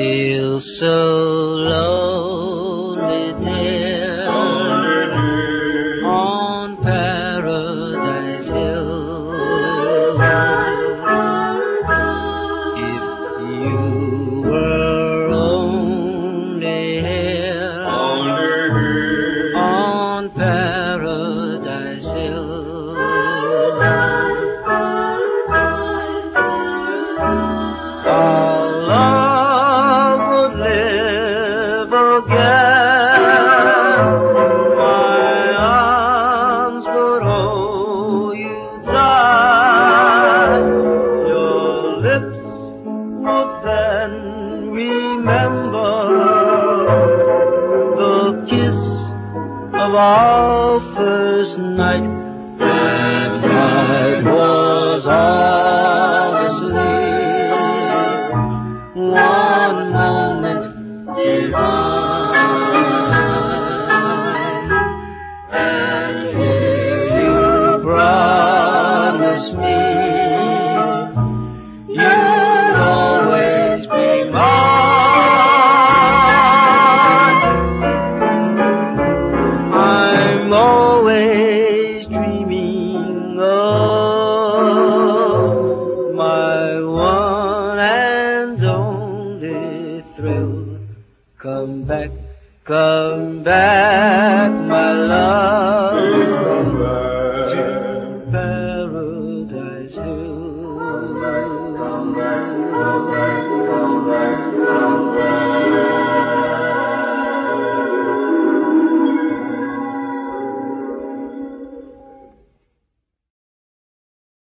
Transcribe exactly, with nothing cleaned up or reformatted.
feel so lonely, dear, on Paradise Hill. If you were only here, on Paradise Hill. Our love would live again. My arms would hold you tight. Your lips would then remember the kiss of our first night. That night was all asleep. One moment divine, and here you promise me you'd always be mine. I'm always dreaming of my one and only thrill. Come back, come back, my love. Please come back.